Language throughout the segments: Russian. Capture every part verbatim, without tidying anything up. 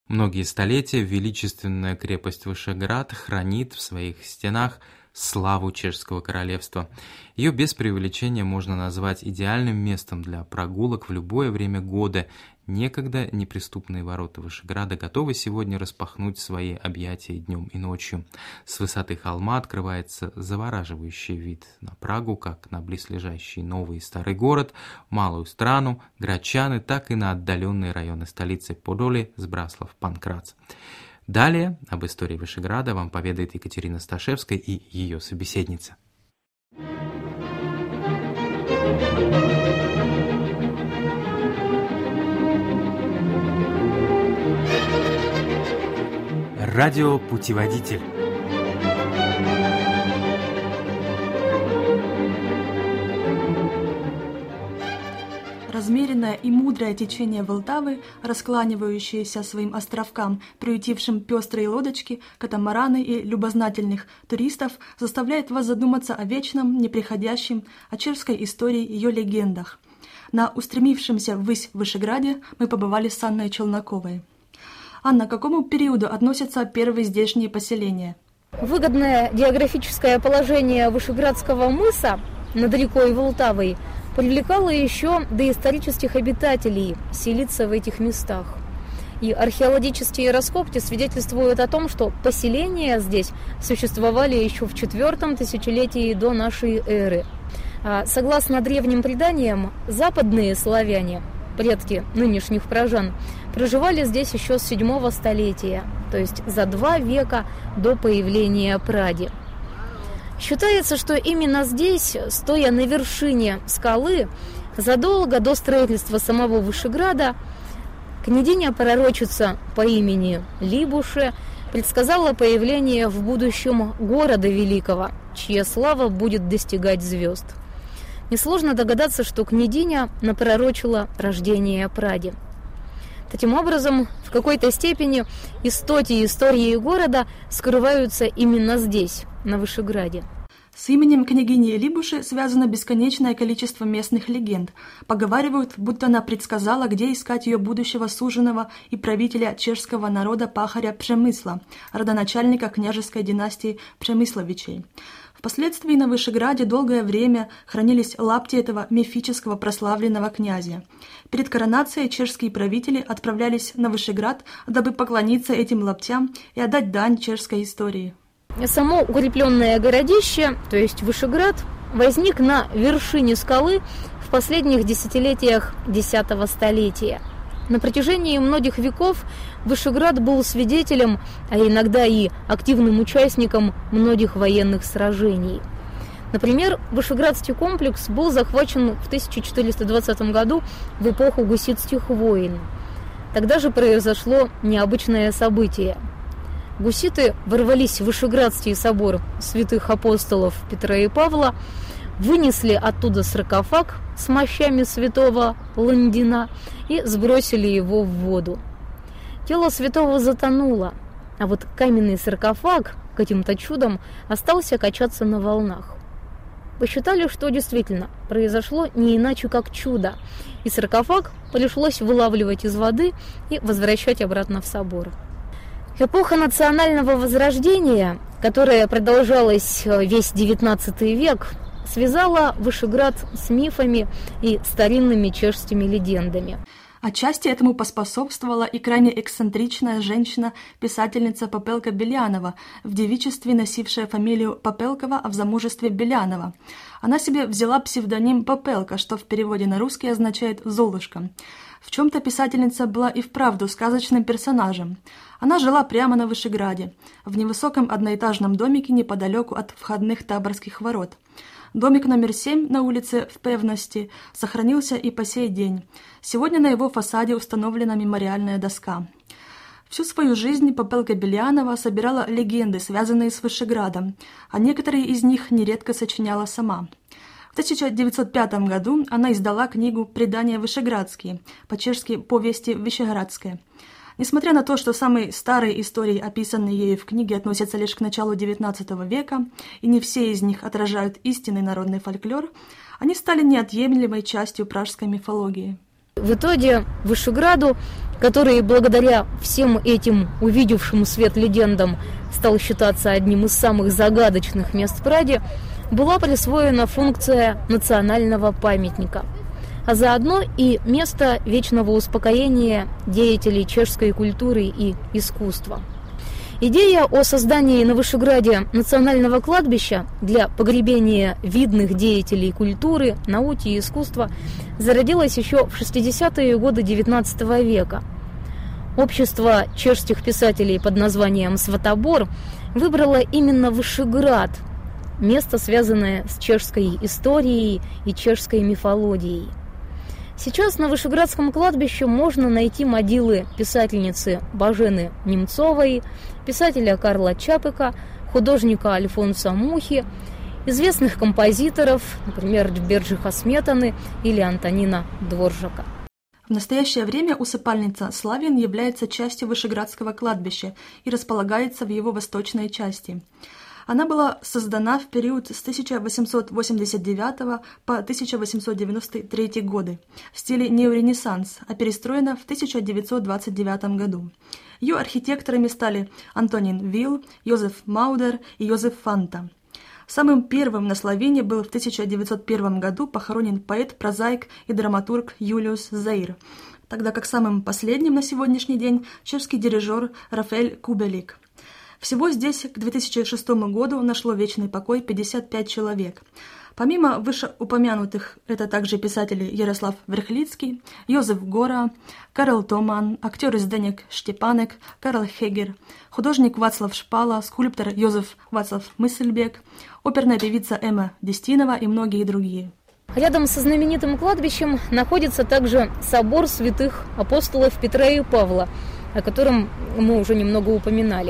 Многие столетия величественная крепость Вышеград хранит в своих стенах славу чешского королевства. Ее без преувеличения можно назвать идеальным местом для прогулок в любое время года. Некогда неприступные ворота Вышеграда готовы сегодня распахнуть свои объятия днем и ночью. С высоты холма открывается завораживающий вид на Прагу, как на близлежащий новый и старый город, малую страну, Грачаны, так и на отдаленные районы столицы Подоле, Збраслав-Панкрац. Далее об истории Вышеграда вам поведает Екатерина Сташевская и ее собеседница. Радиопутеводитель. Размеренное и мудрое течение Волтавы, раскланивающееся своим островкам, приютившим пестрые лодочки, катамараны и любознательных туристов, заставляет вас задуматься о вечном, неприходящем, о чешской истории и ее легендах. На устремившемся ввысь Вышеграде мы побывали с Анной Челноковой. Анна, к какому периоду относятся первые здешние поселения? Выгодное географическое положение Вышеградского мыса над рекой Волтавой привлекало еще доисторических обитателей селиться в этих местах. И археологические раскопки свидетельствуют о том, что поселения здесь существовали еще в четвертом тысячелетии до нашей эры. А согласно древним преданиям, западные славяне, предки нынешних пражан, проживали здесь еще с седьмого столетия, то есть за два века до появления Праги. Считается, что именно здесь, стоя на вершине скалы, задолго до строительства самого Вышеграда, княгиня-пророчица по имени Либуше предсказала появление в будущем города великого, чья слава будет достигать звезд. Несложно догадаться, что княгиня напророчила рождение Праги. Таким образом, в какой-то степени истоки истории города скрываются именно здесь, на Вышеграде. С именем княгини Либуши связано бесконечное количество местных легенд. Поговаривают, будто она предсказала, где искать ее будущего суженого и правителя чешского народа пахаря Пшемысла, родоначальника княжеской династии Пшемысловичей. Впоследствии на Вышеграде долгое время хранились лапти этого мифического прославленного князя. Перед коронацией чешские правители отправлялись на Вышеград, дабы поклониться этим лаптям и отдать дань чешской истории. Само укрепленное городище, то есть Вышеград, возник на вершине скалы в последних десятилетиях десятого столетия. На протяжении многих веков Вышеград был свидетелем, а иногда и активным участником многих военных сражений. Например, Вышеградский комплекс был захвачен в тысяча четыреста двадцатом году в эпоху гуситских войн. Тогда же произошло необычное событие. Гуситы ворвались в Вышеградский собор святых апостолов Петра и Павла, вынесли оттуда саркофаг с мощами святого Ландина и сбросили его в воду. Тело святого затонуло, а вот каменный саркофаг каким-то чудом остался качаться на волнах. Посчитали, что действительно произошло не иначе как чудо, и саркофаг пришлось вылавливать из воды и возвращать обратно в собор. Эпоха национального возрождения, которая продолжалась весь девятнадцатый век, связала Вышеград с мифами и старинными чешскими легендами. Отчасти этому поспособствовала и крайне эксцентричная женщина-писательница Попелка Белянова, в девичестве носившая фамилию Попелкова, а в замужестве Белянова. Она себе взяла псевдоним Попелка, что в переводе на русский означает «золушка». В чем-то писательница была и вправду сказочным персонажем. Она жила прямо на Вышеграде, в невысоком одноэтажном домике неподалеку от входных Таборских ворот. Домик номер семь на улице в Певности сохранился и по сей день. Сегодня на его фасаде установлена мемориальная доска. Всю свою жизнь Попелка Белянова собирала легенды, связанные с Вышеградом, а некоторые из них нередко сочиняла сама. В тысяча девятьсот пятом году она издала книгу «Предания вышеградские», по-чешски «Повести вышеградские». Несмотря на то, что самые старые истории, описанные ею в книге, относятся лишь к началу девятнадцатого века, и не все из них отражают истинный народный фольклор, они стали неотъемлемой частью пражской мифологии. В итоге Вышеграду, который благодаря всем этим увидевшим свет легендам стал считаться одним из самых загадочных мест в Праге, была присвоена функция национального памятника, а заодно и место вечного успокоения деятелей чешской культуры и искусства. Идея о создании на Вышеграде национального кладбища для погребения видных деятелей культуры, науки и искусства зародилась еще в шестидесятые годы девятнадцатого века. Общество чешских писателей под названием «Сватобор» выбрало именно Вышеград, место, связанное с чешской историей и чешской мифологией. Сейчас на Вышеградском кладбище можно найти могилы писательницы Бажены Немцовой, писателя Карла Чапека, художника Альфонса Мухи, известных композиторов, например, Джберджиха Сметаны или Антонина Дворжака. В настоящее время усыпальница Славин является частью Вышеградского кладбища и располагается в его восточной части. Она была создана в период с тысяча восемьсот восемьдесят девятого по тысяча восемьсот девяносто третий годы в стиле неоренессанс, а перестроена в тысяча девятьсот двадцать девятом году. Ее архитекторами стали Антонин Вилл, Йозеф Маудер и Йозеф Фанта. Самым первым на Славине был в тысяча девятьсот первом году похоронен поэт, прозаик и драматург Юлиус Заир, тогда как самым последним на сегодняшний день чешский дирижер Рафаэль Кубелик. Всего здесь к две тысячи шестому году нашло вечный покой пятьдесят пять человек. Помимо вышеупомянутых, это также писатели Ярослав Верхлицкий, Йозеф Гора, Карл Томан, актер Зденек Штепанек, Карл Хегер, художник Вацлав Шпала, скульптор Йозеф Вацлав Мысльбек, оперная певица Эмма Дестинова и многие другие. Рядом со знаменитым кладбищем находится также собор святых апостолов Петра и Павла, о котором мы уже немного упоминали.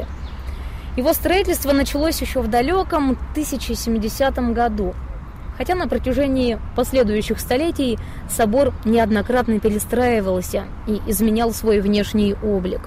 Его строительство началось еще в далеком тысяча семидесятом году, хотя на протяжении последующих столетий собор неоднократно перестраивался и изменял свой внешний облик.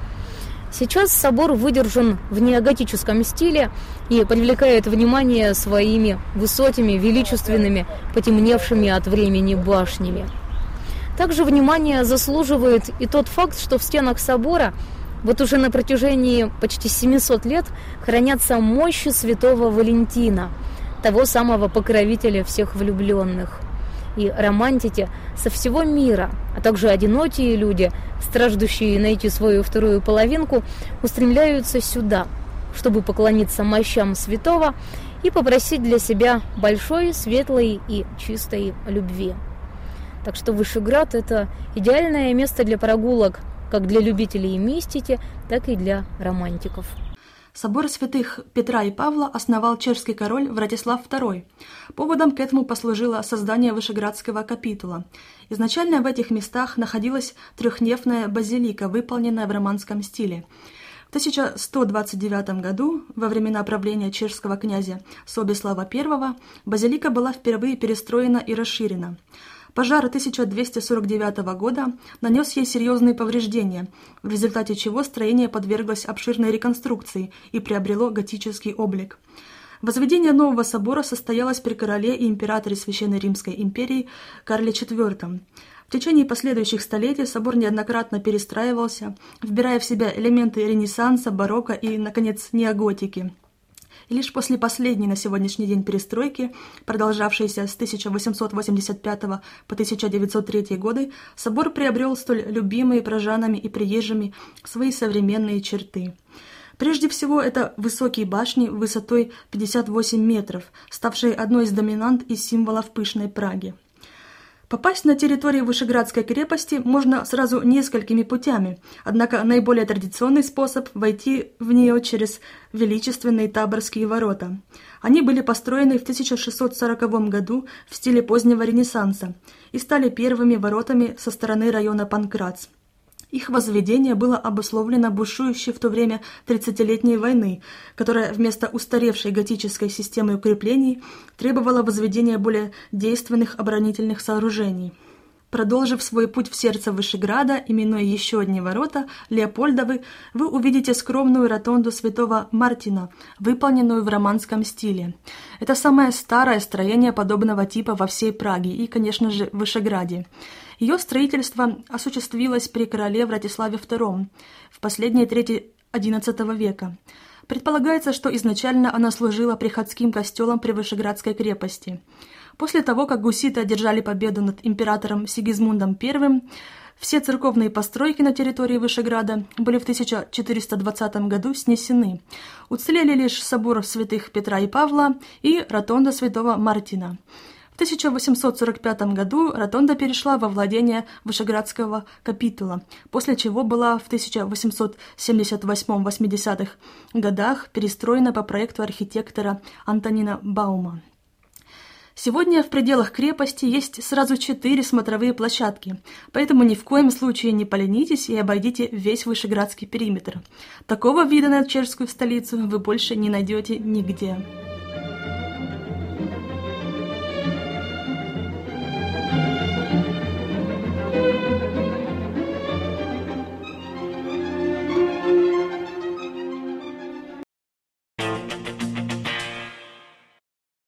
Сейчас собор выдержан в неоготическом стиле и привлекает внимание своими высокими, величественными, потемневшими от времени башнями. Также внимание заслуживает и тот факт, что в стенах собора вот уже на протяжении почти семисот лет хранятся мощи святого Валентина, того самого покровителя всех влюбленных. И романтики со всего мира, а также одинокие люди, страждущие найти свою вторую половинку, устремляются сюда, чтобы поклониться мощам святого и попросить для себя большой, светлой и чистой любви. Так что Вышеград – это идеальное место для прогулок, как для любителей мистики, так и для романтиков. Собор святых Петра и Павла основал чешский король Вратислав второй. Поводом к этому послужило создание Вышеградского капитула. Изначально в этих местах находилась трехнефная базилика, выполненная в романском стиле. В тысяча сто двадцать девятом году, во времена правления чешского князя Собеслава I, базилика была впервые перестроена и расширена. Пожар тысяча двести сорок девятого года нанес ей серьезные повреждения, в результате чего строение подверглось обширной реконструкции и приобрело готический облик. Возведение нового собора состоялось при короле и императоре Священной Римской империи Карле четвёртом. В течение последующих столетий собор неоднократно перестраивался, вбирая в себя элементы Ренессанса, барокко и, наконец, неоготики. И лишь после последней на сегодняшний день перестройки, продолжавшейся с тысяча восемьсот восемьдесят пятого по тысяча девятьсот третий годы, собор приобрел столь любимые прожанами и приезжими свои современные черты. Прежде всего, это высокие башни высотой пятьдесят восемь метров, ставшие одной из доминант и символов пышной Праги. Попасть на территорию Вышеградской крепости можно сразу несколькими путями, однако наиболее традиционный способ – войти в нее через величественные Таборские ворота. Они были построены в тысяча шестьсот сороковом году в стиле позднего Ренессанса и стали первыми воротами со стороны района Панкрац. Их возведение было обусловлено бушующей в то время тридцатилетней войны, которая вместо устаревшей готической системы укреплений требовала возведения более действенных оборонительных сооружений. Продолжив свой путь в сердце Вышеграда, именуя еще одни ворота, Леопольдовы, вы увидите скромную ротонду святого Мартина, выполненную в романском стиле. Это самое старое строение подобного типа во всей Праге и, конечно же, в Вышеграде. Ее строительство осуществилось при короле Вратиславе втором в последней трети одиннадцатого века. Предполагается, что изначально она служила приходским костелом при Вышеградской крепости. После того, как гуситы одержали победу над императором Сигизмундом Первым, все церковные постройки на территории Вышеграда были в тысяча четыреста двадцатом году снесены. Уцелели лишь собор святых Петра и Павла и ротонда святого Мартина. В тысяча восемьсот сорок пятом году ротонда перешла во владение Вышеградского капитула, после чего была в тысяча восемьсот семьдесят восьмом — восьмидесятых годах перестроена по проекту архитектора Антонина Баума. Сегодня в пределах крепости есть сразу четыре смотровые площадки, поэтому ни в коем случае не поленитесь и обойдите весь Вышеградский периметр. Такого вида на чешскую столицу вы больше не найдете нигде.